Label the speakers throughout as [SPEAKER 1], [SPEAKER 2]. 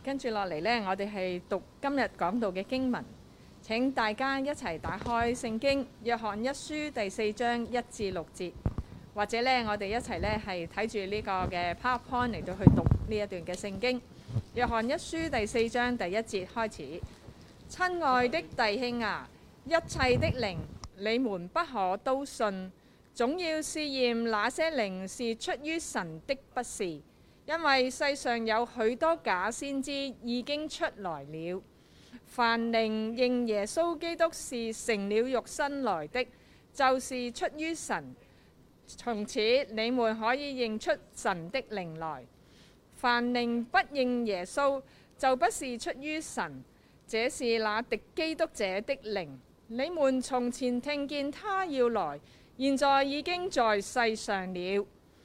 [SPEAKER 1] 跟住落嚟呢，我哋係讀今日講到嘅經文。請大家一齊打開聖經《約翰一書》第4章1至6節，或者呢，我哋一齊呢係睇住呢個嘅 PowerPoint 嚟到去讀呢一段嘅聖經。《約翰一書》第4章第1節開始：親愛的弟兄啊，一切的靈你們不可都信，總要試驗那些靈是出於神的，不是，因為世上有許多假先知已經出來了。凡靈認耶穌基督是成了肉身來的，就是出於神。從此你們可以認出神的靈來。凡靈不認耶穌，就不是出於神，這是那敵基督者的靈。你們從前聽見他要來，現在已經在世上了。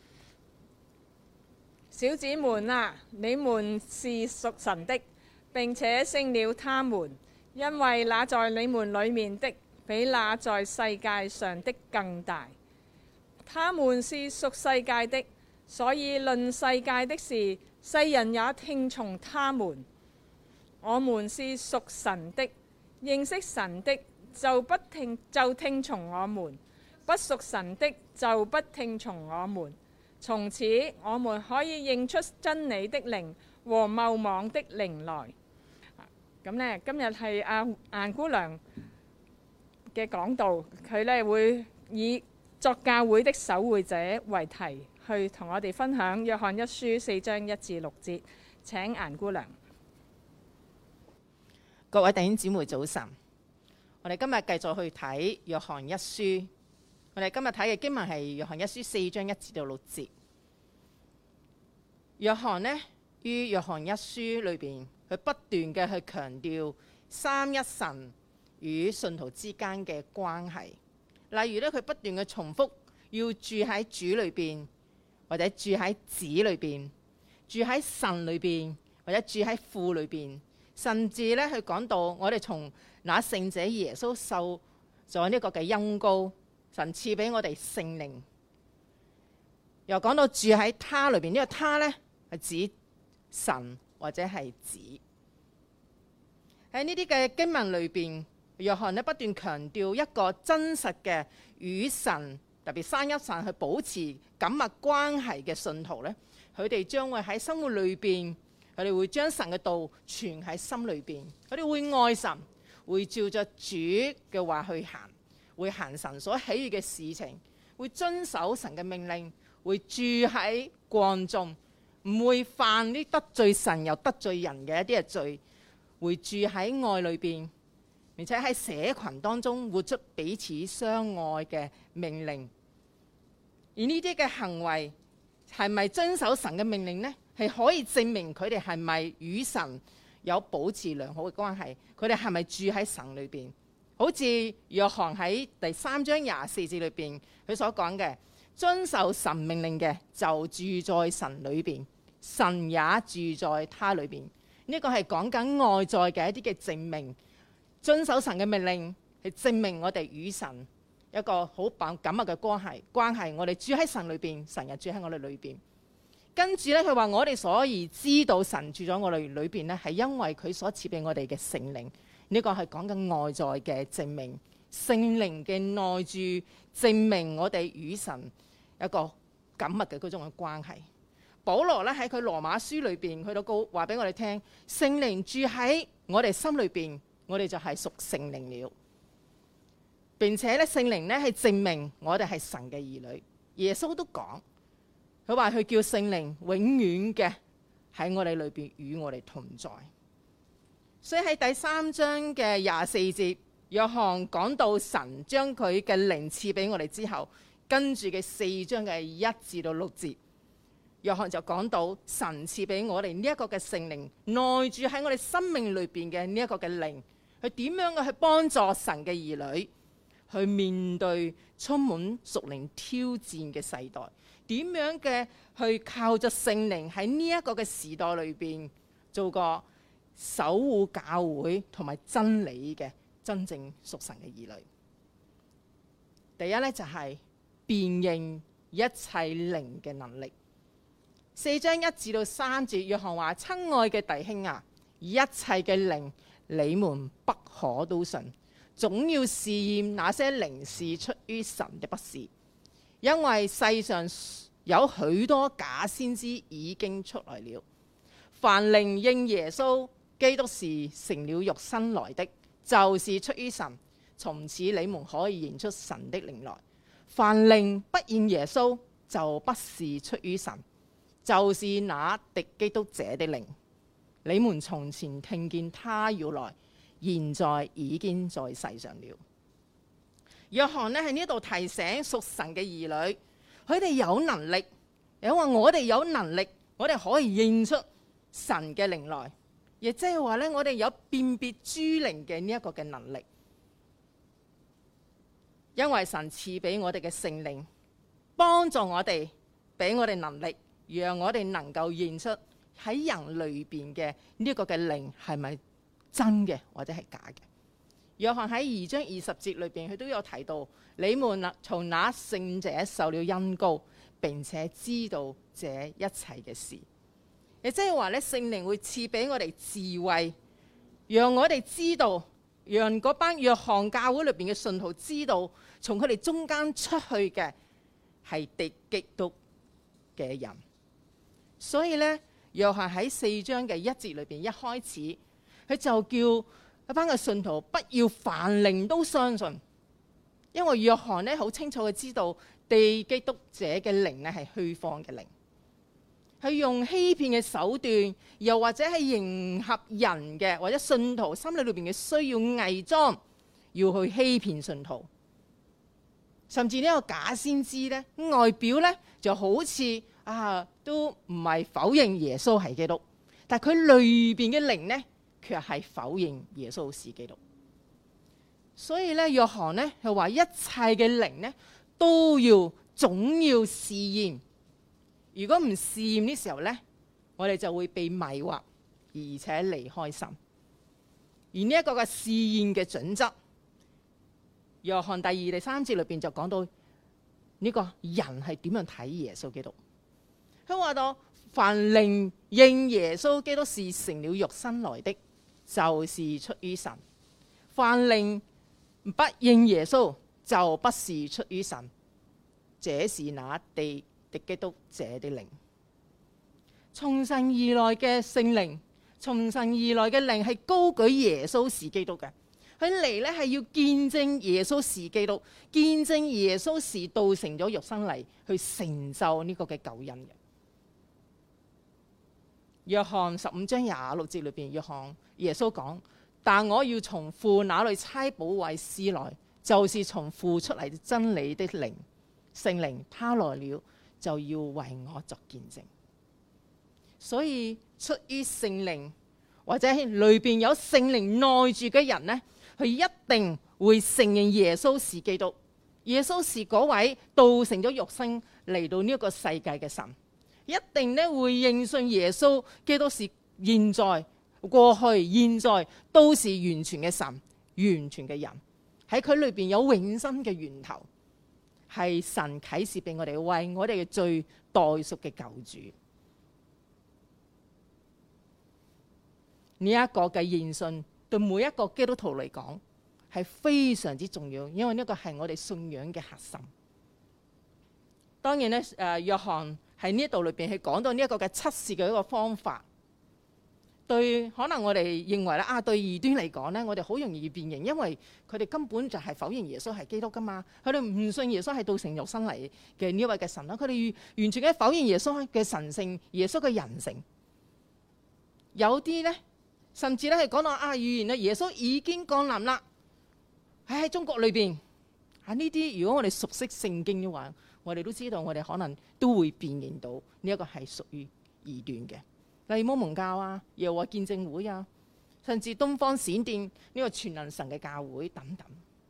[SPEAKER 1] 小子們啊，你們是屬神的，並且勝了他們，因為那在你們裡面的，比那在世界上的更大。他們是屬世界的，所以論世界的事，世人也聽從他們。我們是屬神的，認識神的就聽從我們，不屬神的就不聽從我們。從此我們可以認出真理的靈和謬妄的靈來。咁呢，今日係阿顏姑娘嘅講道，佢呢會以作教會的守會者為題，去同我哋分享約翰一書4章1至6節。請顏姑娘。
[SPEAKER 2] 各位弟兄姊妹早晨，我哋今日繼續去睇約翰一書。我哋今日睇嘅經文係約翰一書4章1至到6節。約翰呢，於約翰一書裏邊，佢不斷嘅去強調三一神與信徒之間嘅關係。例如咧，佢不斷嘅重複要住喺主裏邊，或者住喺子裏邊，住喺神裏邊，或者住喺父裏邊，甚至咧，佢講到我哋從那聖者耶穌受咗呢個嘅恩膏，神賜俾我哋聖靈，又講到住喺他裏邊，呢個他呢係指神或者係子。喺呢啲嘅經文裏邊，約翰呢不斷強調一個真實嘅與神，特別三一神去保持緊密關係嘅信徒呢，佢哋將會喺生活裏邊，佢哋會將神嘅道存喺心裏邊，佢哋會愛神，會照着主嘅話去行，會行神所喜悅嘅事情，會遵守神嘅命令，會住喺光中，唔會犯啲得罪神又得罪人嘅一啲嘅罪，會住喺愛裏邊，並且喺社群當中活出彼此相愛嘅命令。而呢啲嘅行為係咪遵守神嘅命令呢？係可以證明佢哋係咪與神有保持良好嘅關係，佢哋係咪住喺神裏邊？好似約翰喺第3章24節裏邊佢所講嘅，遵守神命令嘅就住在神裏邊，神也住在他裏邊。呢個係講緊外在嘅一啲嘅證明，遵守神嘅命令係證明我哋與神一個好緊密嘅關係。我哋住喺神裏邊，神又住喺我哋裏邊。跟住咧，佢話我哋所以知道神住咗我哋裏邊呢，係因為佢所賜俾我哋嘅聖靈。呢個係講緊外在嘅證明，聖靈嘅內住證明我哋與神一個緊密嘅嗰種嘅關係。保羅咧喺佢羅馬書裏邊，佢都話俾我哋聽，聖靈住喺我哋心裏邊，我哋就係屬聖靈了。並且咧，聖靈咧係證明我哋係神嘅兒女。耶穌都講。佢話佢叫聖靈永遠嘅喺我哋裏邊與我哋同在。所以喺第3章嘅24節，約翰講到神將佢嘅靈賜俾我哋之後，跟住嘅4章嘅1至到6節，約翰就講到神賜俾我哋呢一個嘅聖靈，內住喺我哋生命裏邊嘅呢一個嘅靈，佢點樣嘅去幫助神嘅兒女去面對充滿屬靈挑戰嘅世代。點樣嘅去靠着聖靈喺呢一個嘅時代裏邊做個守護教會同埋真理嘅真正屬神嘅兒女？第一呢，就係辨認一切靈嘅能力。4章1至到3節，約翰話：親愛嘅弟兄啊， 一切嘅靈你們不可都信，總要試驗那些靈是出於神的不是，因為世上有許多假先知已經出來了。凡靈認耶穌基督是成了肉身來的，就是出於神。從此你們可以認出神的靈來。凡靈不認耶穌，就不是出於神，就是那敵基督者的靈。你們從前聽見他要來，現在已經在世上了。約翰呢喺呢度提醒屬神嘅兒女，佢哋有能力，因為我哋有能力，我哋可以認出神嘅靈來，亦即係話咧，我哋有辨別諸靈嘅呢一個嘅能力。因為神賜俾我哋嘅聖靈，幫助我哋，俾我哋能力，讓我哋能夠認出喺人裏邊嘅呢一個嘅靈係咪真嘅或者係假嘅。約翰喺2章20節裏邊，佢都有提到，你們從那聖者受了恩膏，並且知道這一切嘅事。亦即係話咧，聖靈會賜俾我哋智慧，讓我哋知道，讓嗰班約翰教會裏邊嘅信徒知道，從佢哋中間出去嘅係敵基督嘅人。所以咧，約翰喺4章嘅1節裏邊一開始，佢就叫一班嘅信徒不要凡靈都相信，因為約翰咧好清楚嘅知道敵基督者嘅靈咧係虛謊嘅靈，係用欺騙嘅手段，又或者係迎合人嘅或者信徒心理裏邊嘅需要偽裝，要去欺騙信徒。甚至呢個假先知咧，外表咧就好似都唔係否認耶穌係基督，但係佢裏邊嘅靈咧卻係否認耶穌是基督。所以咧，約翰咧係話一切嘅靈咧都要總要試驗。如果唔試驗呢時候咧，我哋就會被迷惑，而且離開神。而呢一個嘅試驗嘅準則，約翰第2、第3節裏邊就講到呢個人係點樣睇耶穌基督。佢話到，凡靈認耶穌基督是成了肉身來的，就是出於神；凡靈不認耶穌，就不是出於神。這是那敵基督者的靈。從神而來嘅聖靈，從神而來嘅靈係高舉耶穌是基督嘅。佢嚟咧係要見證耶穌是基督，見證耶穌是道成咗肉身嚟去成就呢個嘅救恩嘅。約翰15章26節裏邊，耶穌講：但我要從父那裏差保惠師來，就是從父出嚟真理的靈，聖靈，他來了就要為我作見證。所以出於聖靈或者裏邊有聖靈內住嘅人呢，佢一定會承認耶穌是基督，耶穌是嗰位道成咗肉身嚟到呢一個世界嘅神，一定咧會認信耶穌基督是現在、過去、現在都是完全嘅神、完全嘅人，喺佢裏邊有永生嘅源頭，係神啟示俾我哋，為我哋嘅罪代贖嘅救主。呢一個嘅認信對每一個基督徒嚟講係非常之重要，因為呢個係我哋信仰嘅核心。當然咧，約翰喺呢度裏邊係講到呢一個嘅測試嘅一個方法。對，可能我哋認為咧對異端嚟講咧，我哋好容易辨認，因為佢哋根本就係否認耶穌係基督噶嘛，佢哋唔信耶穌係道成肉身嚟嘅呢位嘅神啦，佢哋完全嘅否認耶穌嘅神性、耶穌嘅人性。有啲咧，甚至咧係講到預言啊，耶穌已經降臨啦，喺中國裏邊呢啲。如果我哋熟悉聖經嘅話，我哋都知道，我哋可能都會辨認到呢一個係屬於異端嘅。例如摩門教啊，又話見證會啊，甚至東方閃電呢個全能神嘅教會等等。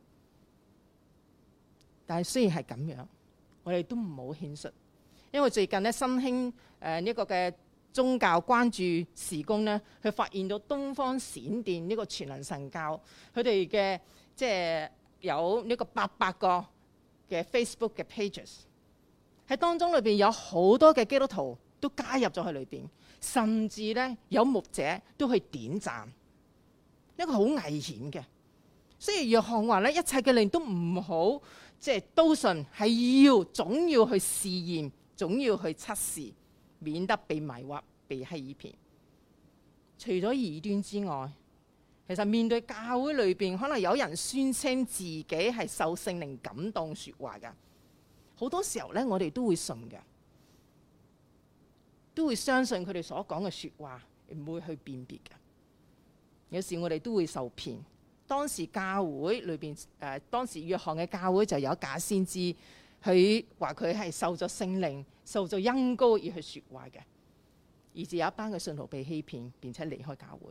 [SPEAKER 2] 但係雖然係咁樣，我哋都唔好輕率，因為最近咧新興呢個嘅宗教關注事工咧，佢發現到東方閃電呢個全能神教，佢哋嘅即係有呢個800個嘅 Facebook 嘅 pages，喺當中裏邊有好多嘅基督徒都加入咗喺裏邊，甚至咧有牧者都去點讚，一個好危險嘅。所以約翰話咧，一切嘅靈都唔好都信，係總要去試驗，總要去測試，免得被迷惑、被欺騙。除咗異端之外，其實面對教會裏邊，可能有人宣稱自己係受聖靈感動說話㗎。好多時候咧，我哋都會信嘅，都會相信佢哋所講嘅說話，唔會去辨別嘅。有時我哋都會受騙。當時教會裏邊當時約翰嘅教會就有假先知，佢話佢係受咗聖靈、受咗恩膏而去說話嘅，以致有一班嘅信徒被欺騙，並且離開教會。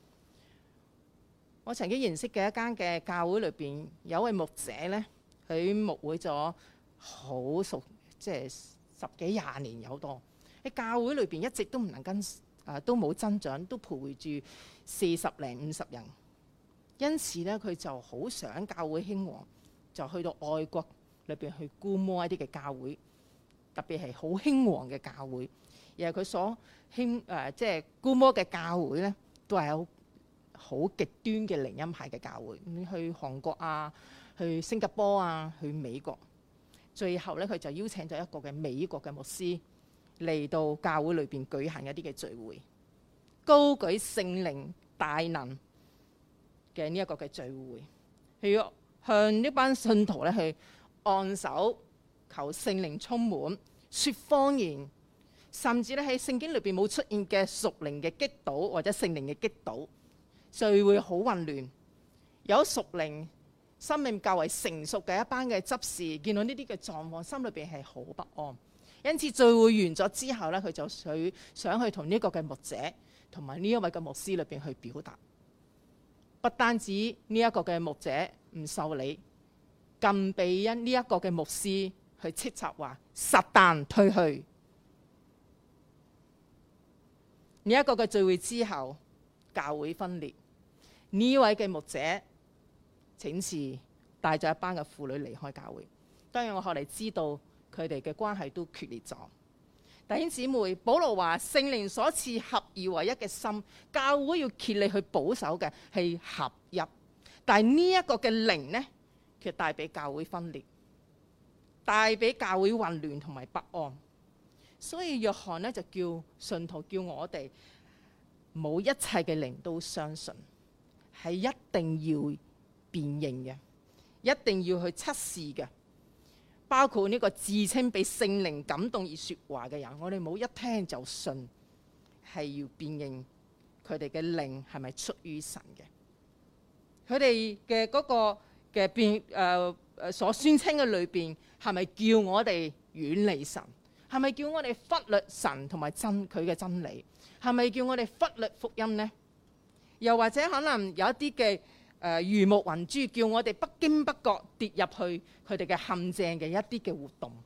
[SPEAKER 2] 我曾經認識嘅一間嘅教會裏邊，有位牧者咧，佢牧會咗好熟，十幾廿年有多。喺教會裏邊一直都唔能跟都冇增長，都徘徊住40零50人。因此咧，佢就好想教會興旺，就去到外國裏邊去觀摩一啲嘅教會，特別係好興旺嘅教會。而係佢所觀摩嘅教會咧，都係有好極端嘅靈恩派嘅教會。去韓國啊，去新加坡啊，去美國。最後咧，佢就邀請咗一個嘅美國嘅牧師嚟到教會裏邊舉行一啲嘅聚會，高舉聖靈大能嘅呢一個嘅聚會，佢要向呢班信徒咧去按手，求聖靈充滿，說方言，甚至咧喺聖經裏邊冇出現嘅屬靈嘅擊倒或者聖靈嘅擊倒，聚會好混亂。有屬靈生命較為成熟嘅一班嘅執事，見到呢啲嘅狀況，心裏邊係好不安。因此聚會完咗之後咧，佢就想去同呢個嘅牧者同埋呢一位嘅牧師裏邊去表達。不單止呢一個嘅牧者唔受理，更被因呢一個嘅牧師去斥責話撒但退去。呢一個嘅聚會之後，教會分裂。呢位嘅牧者請辭，帶咗一班嘅婦女離開教會。當然我後嚟知道佢哋嘅關係都決裂咗。弟兄姊妹，保羅話聖靈所賜合而為一嘅心，教會要竭力去保守嘅係合一。但係呢一個嘅靈呢，卻帶俾教會分裂，帶俾教會混亂同埋不安。所以約翰呢，就叫信徒，叫我哋冇一切嘅靈都相信，係一定要辨認嘅，一定要去測試嘅。包括呢個自稱被聖靈感動而說話嘅人，我哋冇一聽就信，係要辨認佢哋嘅靈係咪出於神嘅。佢哋嘅嗰個嘅所宣稱嘅裏邊，係咪叫我哋遠離神？係咪叫我哋忽略神同埋佢嘅真理？係咪叫我哋忽略福音呢？又或者可能有一啲嘅魚目混珠，叫我哋不經不覺跌入去佢哋嘅陷阱嘅一啲嘅活動，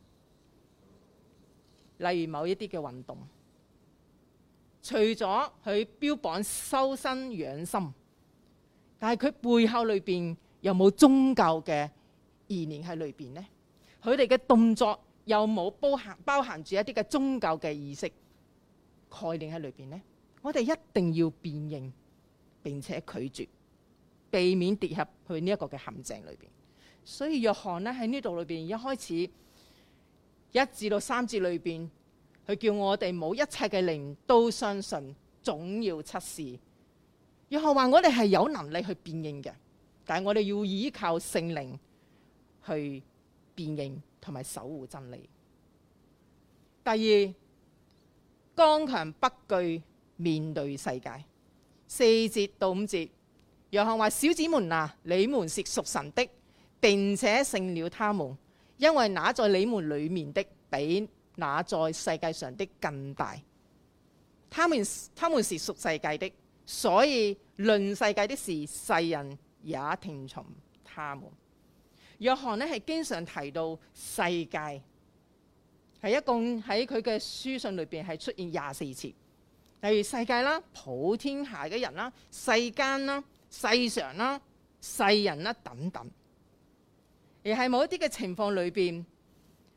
[SPEAKER 2] 例如某一啲嘅運動，除咗佢標榜修身養心，但係佢背後裏邊有冇宗教嘅意念喺裏邊呢？佢哋嘅動作有冇包含住一啲嘅宗教嘅意識概念喺裏邊呢？我哋一定要辨認並且拒絕，避免跌入去呢一個嘅陷阱裏邊。所以約翰呢喺呢度裏邊一開始1至3節裏邊，佢叫我哋冇一切嘅靈都相信，總要測試。約翰話我哋係有能力去辨認嘅，但係我哋要依靠聖靈去辨認同埋守護真理。第二，剛強不懼面對世界。4節到5節，約翰話：小子們啊，你們是屬神的，並且勝了他們，因為那在你們裏面的比那在世界上的更大。他們是屬世界的，所以論世界的事，世人也聽從他們。約翰呢係經常提到世界，係一共喺佢嘅書信裏邊係出現24次。例如世界啦、普天下嘅人啦、世間啦、世上啦、世人啦等等，而係某一啲嘅情況裏邊，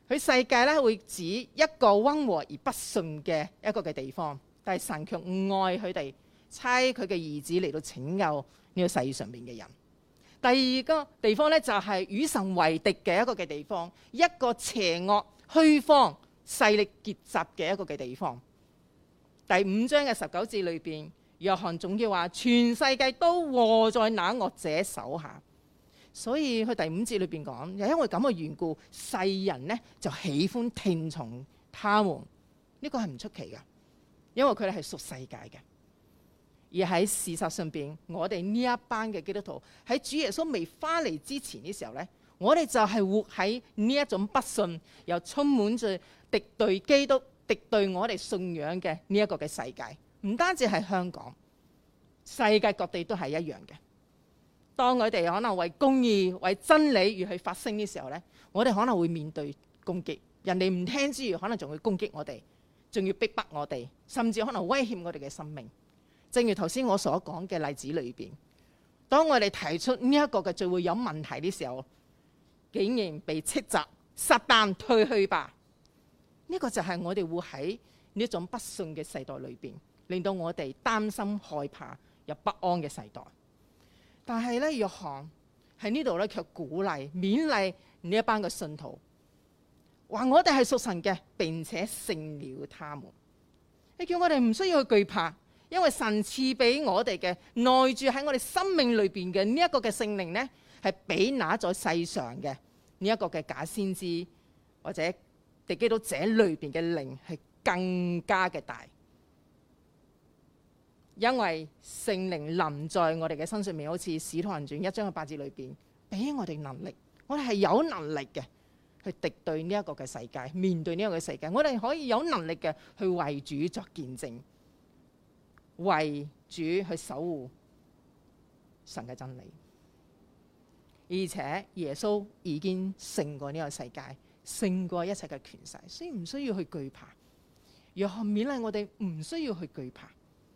[SPEAKER 2] 佢世界咧會指一個溫和而不順嘅一個嘅地方，但係神卻愛佢哋，差佢嘅兒子嚟到拯救呢個世上面嘅人。第二個地方咧就係與神為敵嘅一個嘅地方，一個邪惡虛謊勢力結集嘅一個嘅地方。第5章嘅19節裏邊，約翰總要話全世界都禍在那惡者手下。所以佢第5節裏邊講，又因為咁嘅緣故，世人呢就喜歡聽從他們。呢個係唔出奇嘅，因為佢哋係屬世界嘅。而喺事實上邊，我哋呢一班嘅基督徒喺主耶穌未翻嚟之前嘅時候呢，我哋就係活喺呢一種不信又充滿住敵對基督、敵對我哋信仰嘅呢一個嘅世界。唔單止係香港，世界各地都係一樣嘅。當我哋可能為公義、為真理而去發聲嘅時候呢，我哋可能會面對攻擊。人哋唔聽之餘，可能仲會攻擊我哋，仲要逼迫我哋，甚至可能威脅我哋嘅生命。正如頭先我所講嘅例子裏邊，當我哋提出呢一個嘅聚會有問題嘅時候，竟然被斥責，撒旦退去吧。呢個就係我哋會喺呢一種不信嘅世代裏邊，令到我哋擔心、害怕又不安嘅世代。但係咧，約翰喺呢度咧卻鼓勵、勉勵呢一班嘅信徒，話我哋係屬神嘅，並且勝了他們。你叫我哋唔需要去懼怕，因為神賜俾我哋嘅內住喺我哋生命裏邊嘅呢一個嘅聖靈呢，係比那在世上嘅呢一個嘅假先知或者敵基督者裏邊嘅靈係更加嘅大。因為聖靈臨在我哋嘅身上面，好似《使徒行傳》1章8節裏邊，俾我哋能力，我哋係有能力嘅去敵對呢一個嘅世界，面對呢一個嘅世界，我哋可以有能力嘅去為主作見證，為主去守護神嘅真理。而且耶穌已經勝過呢個世界，勝過一切嘅權勢，所以唔需要去懼怕。約翰勉勵我哋唔需要去懼怕。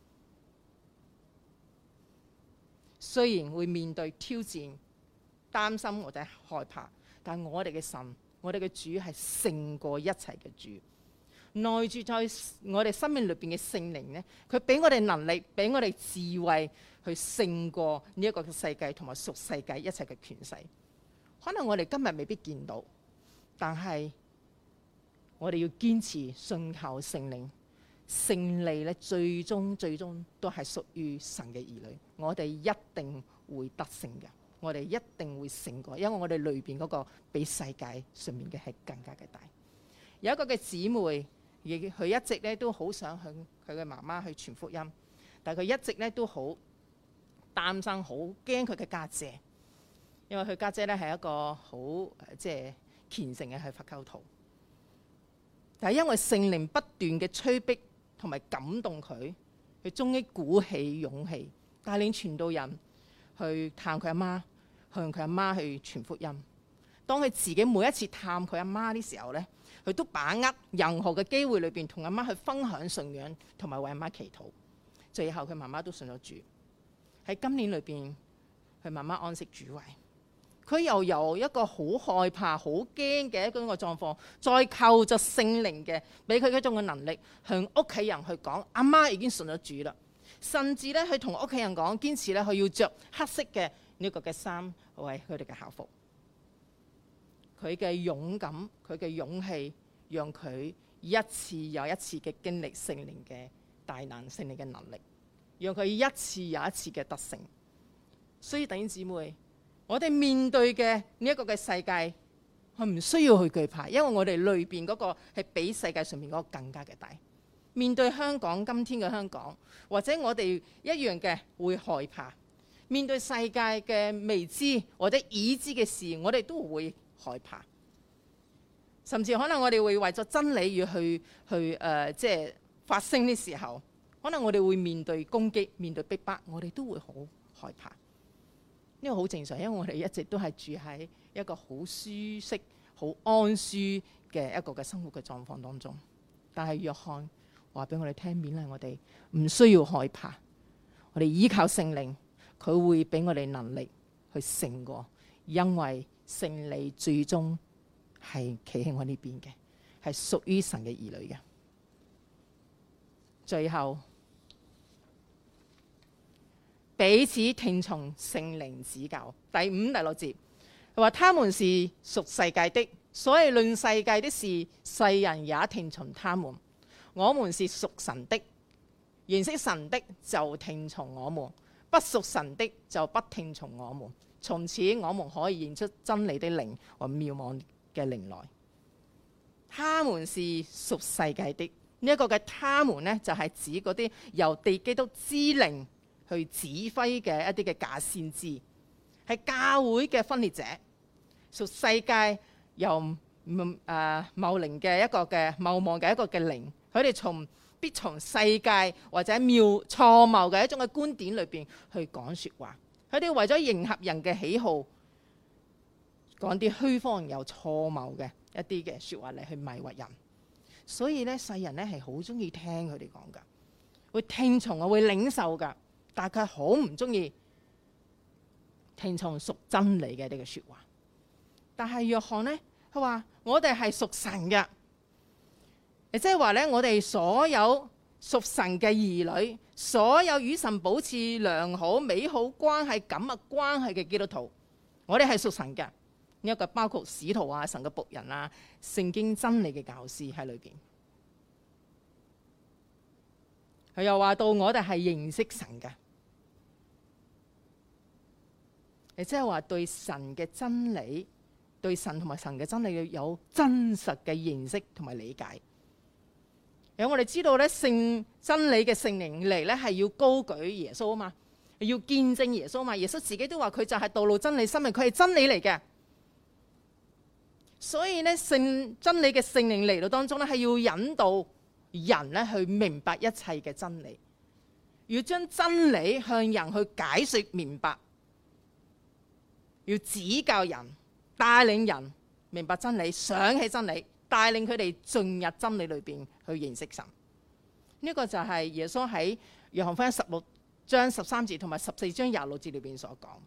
[SPEAKER 2] 雖然會面對挑戰、擔心或者害怕，但我哋嘅神、我哋嘅主係勝過一切嘅主。內住在我哋生命裏邊嘅聖靈呢，佢俾我哋能力，俾我哋智慧去勝過呢一個世界同埋屬世界一切嘅權勢。可能我哋今日未必見到，但係我哋要堅持信靠聖靈。勝利咧，最終都係屬於神嘅兒女。我哋一定會得勝嘅，我哋一定會勝過，因為我哋裏邊嗰個比世界上面嘅係更加嘅大。有一個嘅姊妹，佢一直咧都好想向佢嘅媽媽去傳福音，但係佢一直咧都好擔心，好驚佢嘅家姐，因為佢家姐咧係一個好即係虔誠嘅係佛教徒，但係因為聖靈不斷嘅催逼同埋感動佢，佢終於鼓起勇氣帶領傳道人去探佢阿媽，向佢阿媽去傳福音。當佢自己每一次探佢阿媽嘅時候呢，佢都把握任何嘅機會裏邊同阿媽去分享信仰，同埋為阿媽祈禱。最後佢媽媽都信咗主。喺今年裏邊，佢媽媽安息主懷。佢又由一個好害怕、好驚嘅一個狀況，再靠着聖靈嘅，俾佢一種嘅能力，向屋企人去講，阿媽已經信咗主啦。甚至咧，佢同屋企人講，堅持咧，佢要着黑色嘅呢個嘅衫為佢哋嘅校服。佢嘅勇敢，佢嘅勇氣，讓佢一次又一次嘅經歷聖靈嘅大能、聖靈嘅能力，讓佢一次又一次嘅得勝。所以弟兄姊妹，我哋面對嘅呢一個嘅世界，我唔需要去懼怕，因為我哋裏邊嗰個係比世界上面嗰個更加嘅大。面對香港，今天嘅香港，或者我哋一樣嘅會害怕。面對世界嘅未知或者已知嘅事，我哋都會害怕。甚至可能我哋會為咗真理而去即係發聲嘅時候，可能我哋會面對攻擊、面對逼迫，我哋都會好害怕。呢個好正常，因為我哋一直都係住喺一個好舒適、好安舒嘅一個嘅生活嘅狀況當中。但係約翰話俾我哋聽，勉勵我哋唔需要害怕，我哋依靠聖靈，佢會俾我哋能力去勝過，因為勝利最終係企喺我呢邊嘅，係屬於神嘅兒女嘅。最後，彼此聽從聖靈指教。第5、第6節，佢話：他們是屬世界的，所以論世界的事，世人也聽從他們。我們是屬神的，認識神的就聽從我們，不屬神的就不聽從我們。從此我們可以認出真理的靈和謬妄嘅靈來。他們是屬世界的，呢一個嘅他們呢，就係指嗰啲由地基督之靈去指揮嘅一啲嘅假先知，係教會嘅分裂者，屬世界由謬靈嘅一個嘅謬妄嘅一個嘅靈，佢哋必從世界或者錯謬嘅一種嘅觀點裏邊去講説話，佢哋為咗迎合人嘅喜好，講啲虛謊又錯謬嘅一啲嘅説話嚟去迷惑人。所以咧，世人咧係好中意聽佢哋講噶，會聽從啊，會領受噶，但係佢好唔中意聽從屬真理嘅呢個説話。但係約翰呢，佢話我哋係屬神嘅，亦即係話咧，我哋所有屬神嘅兒女，所有與神保持良好美好關係、緊密關係嘅基督徒，我哋係屬神嘅。呢一個包括使徒啊、神嘅僕人啊、聖經真理嘅教師喺裏邊。佢又話到我哋係認識神嘅，亦即係話對神嘅真理、對神同埋神嘅真理有真實嘅認識同埋理解。有我哋知道咧，聖真理嘅聖靈嚟咧係要高舉耶穌啊嘛，要見證耶穌嘛。耶穌自己都話佢就係道路、真理、生命，佢係真理嚟嘅。所以咧，真理嘅聖靈嚟到當中咧，係要引導人咧去明白一切嘅真理，要將真理向人去解說明白，要指教人、帶領人明白真理、想起真理，帶領佢哋進入真理裏邊去認識神。呢個就係耶穌喺約翰福音16章13節同埋14章26節裏邊所講。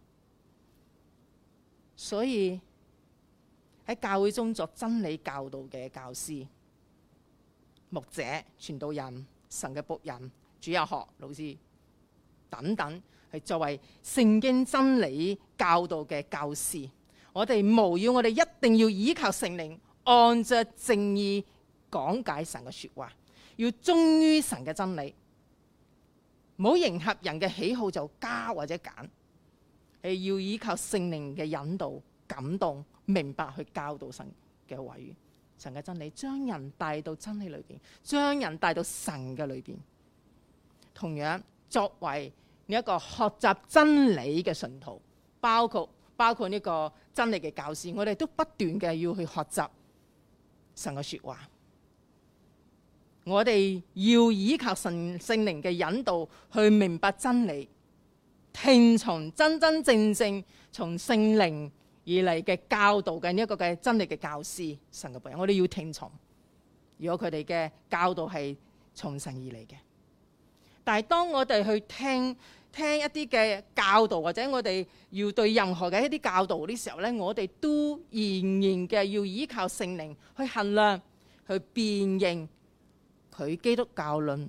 [SPEAKER 2] 所以喺教會中作真理教導嘅教師、牧者、傳道人、神嘅僕人、主日學老師等等，係作為聖經真理教導嘅教師。我哋我哋一定要依靠聖靈，按着正義講解神嘅說話，要忠於神嘅真理，唔好迎合人嘅喜好就加或者減，係要依靠聖靈嘅引導、感動、明白去教導神嘅話語、神嘅真理，將人帶到真理裏邊，將人帶到神嘅裏邊。同樣作為呢一個學習真理嘅信徒，包括呢個真理嘅教師，我哋都不斷嘅要去學習神嘅說話。我哋要依靠聖靈嘅引導去明白真理，聽從真真正正從聖靈而嚟嘅教導嘅呢一個嘅真理嘅教師，神嘅僕人，我哋要聽從。如果佢哋嘅教導係從神而嚟嘅，但係當我哋去聽一啲嘅教導，或者我哋要對任何嘅一啲教導嘅時候咧，我哋都仍然嘅要依靠聖靈去衡量、去辨認佢基督論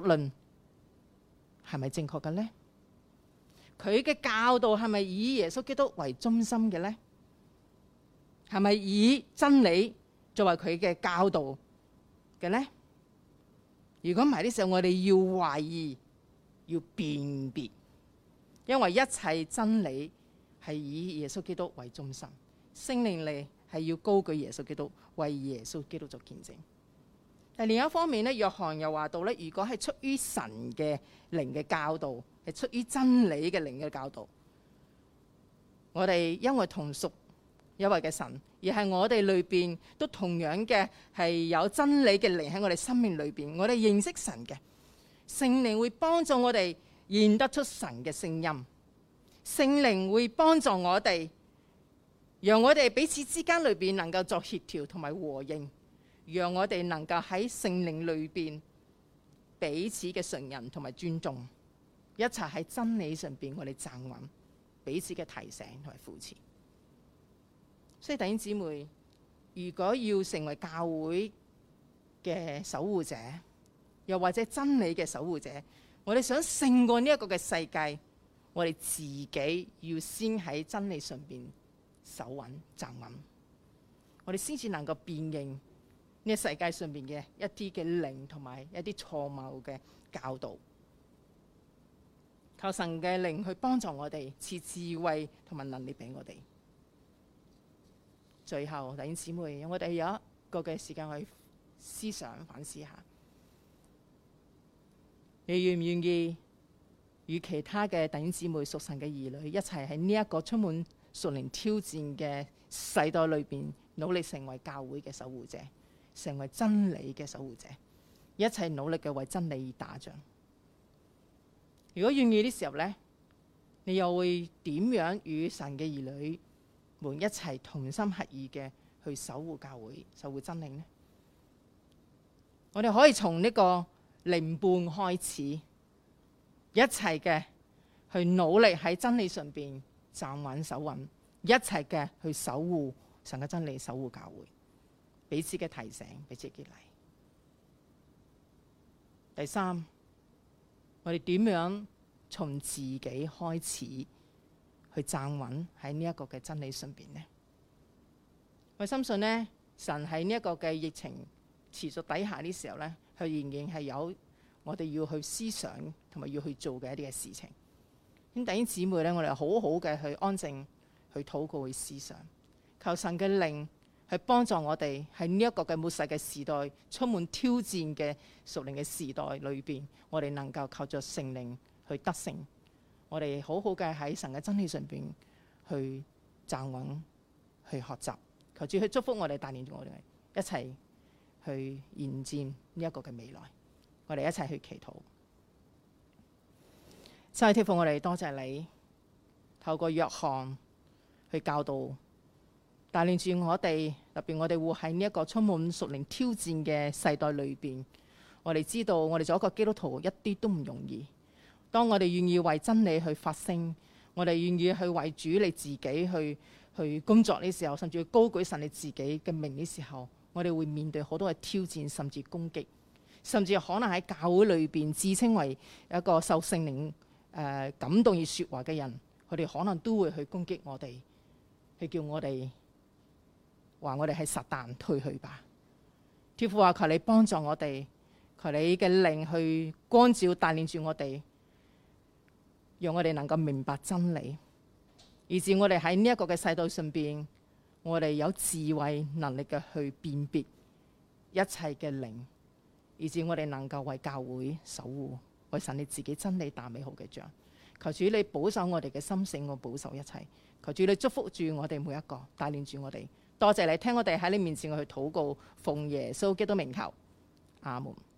[SPEAKER 2] 係咪正確嘅咧？佢嘅教導係咪以耶穌基督為中心嘅咧？係咪以真理作為佢嘅教導嘅咧？如果唔係，呢時候我哋要懷疑，要辨別，因為一切真理係以耶穌基督為中心，聖靈嚟係要高舉耶穌基督，為耶穌基督作見證。但另一方面咧，約翰又話到咧，如果係出於神嘅靈嘅教導，係出於真理嘅靈嘅教導，我哋因為同屬一位嘅神，而係我哋裏邊都同樣嘅係有真理嘅靈喺我哋生命裏邊，我哋認識神嘅聖靈會幫助我哋認得出神嘅聲音，聖靈會幫助我哋，讓我哋彼此之間裏邊能夠作協調同埋和應，讓我哋能夠喺聖靈裏邊彼此嘅信任同埋尊重，一齊喺真理上邊我哋站穩，彼此嘅提醒同埋扶持。所以弟兄姊妹， 如果要成為教會嘅守護者，又或者真理嘅守護者，我哋想勝過呢一個嘅世界，我哋自己要先喺真理上邊守穩站穩，我哋先至能夠辨認呢個世界上邊嘅一啲嘅靈同埋一啲錯謬嘅教導。求神嘅靈去幫助我哋，賜智慧同埋能力俾我哋。最後，弟兄姊妹，我哋有一個嘅時間去思想反思下，你願唔願意與其他嘅弟兄姊妹、屬神嘅兒女一齊喺呢一個充滿屬靈挑戰嘅世代裏邊，努力成為教會嘅守護者，成為真理嘅守護者，一齊努力嘅為真理而打仗？如果願意的時候呢，你又會點樣與神嘅兒女們一齊同心合意嘅去守護教會、守護真理呢？我哋可以從呢個靈伴開始，一齊嘅去努力喺真理上邊站穩守穩，一齊嘅去守護神嘅真理，守護教會，彼此嘅提醒，彼此嘅激勵。第三，我哋點樣從自己開始去站穩喺呢一個嘅真理上邊呢？我深信呢，神喺呢一個嘅疫情持續底下呢時候呢，佢仍然係有我哋要去思想同埋要去做嘅一啲嘅事情。咁弟兄姊妹呢，我哋好好嘅去安靜去禱告去思想，求神嘅靈去幫助我哋喺呢一個嘅末世嘅時代，充滿挑戰嘅屬靈嘅時代裏邊，我哋能夠靠着聖靈去得勝。我哋好好嘅喺神嘅真理上邊去站穩，去學習。求主去祝福我哋，帶領住我哋一齊去迎戰呢一個嘅未來。我哋一齊去祈禱。神嘅天父，我哋多謝你透過約翰去教導，帶領住我哋，特別我哋活喺呢一個充滿屬靈挑戰嘅世代裏邊。我哋知道我哋做一個基督徒一啲都唔容易。當我哋願意為真理去發聲，我哋願意去為主你自己去工作呢時候，甚至去高舉神你自己嘅名嘅時候，我哋會面對好多嘅挑戰，甚至攻擊，甚至可能喺教會裏邊自稱為一個受聖靈感動而說話嘅人，佢哋可能都會去攻擊我哋，去叫我哋話我哋係撒旦，退去吧。天父話，求你幫助我哋，求你嘅靈去光照帶領住我哋，讓我哋能夠明白真理，以致我哋喺呢一個嘅世道上邊，我哋有智慧能力嘅去辨別一切嘅靈，以致我哋能夠為教會守護，為神你自己真理打美好嘅仗。求主你保守我哋嘅心性，我保守一切。求主你祝福住我哋每一個，帶領住我哋。多謝你聽我哋喺你面前去禱告，奉耶穌基督名求，阿門。